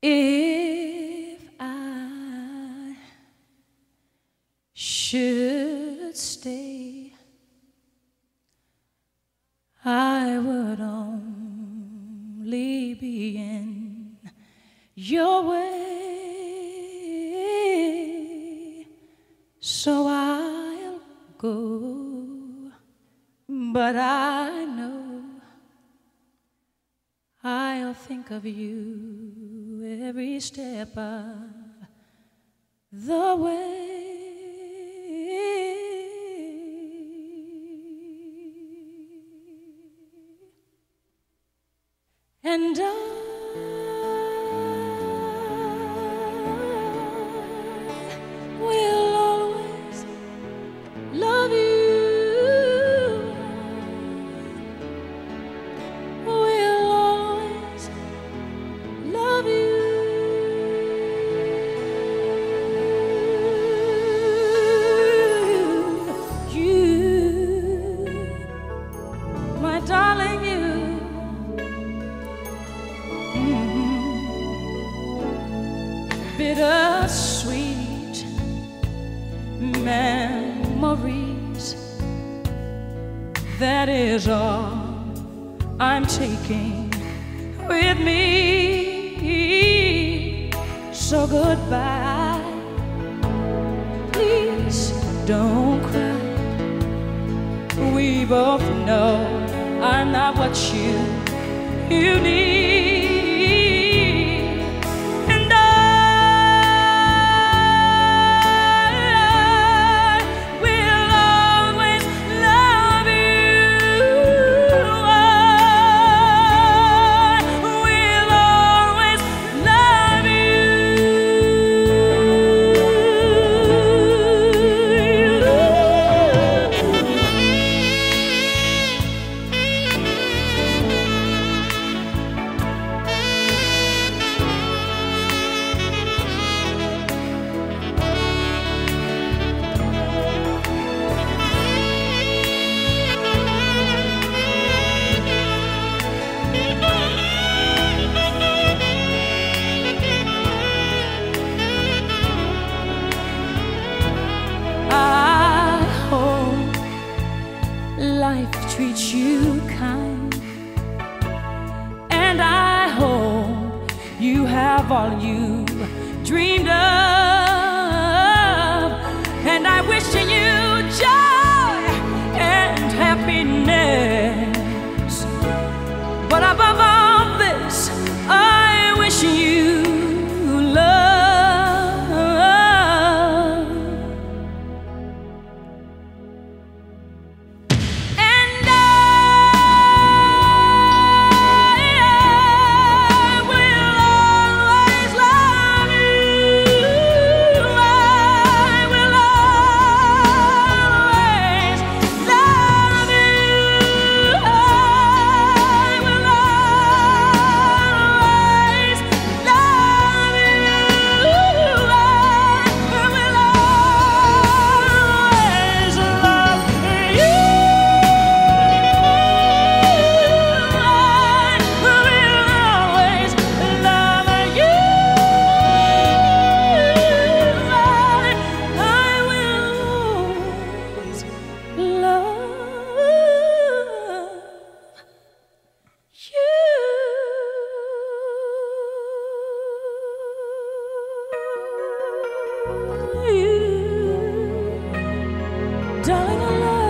If I should stay, I would only be in your way, so I'll go, but I know I'll think of you every step of the way. And I will always love you. Will always love you. You, my darling, you. Bittersweet memories, that is all I'm taking with me. So goodbye, please don't cry. We both know I'm not what you need. Life treats you kind, and I hope you have all you dreamed of, and I wish you joy and happiness, but above all this I wish you love. Darling, I love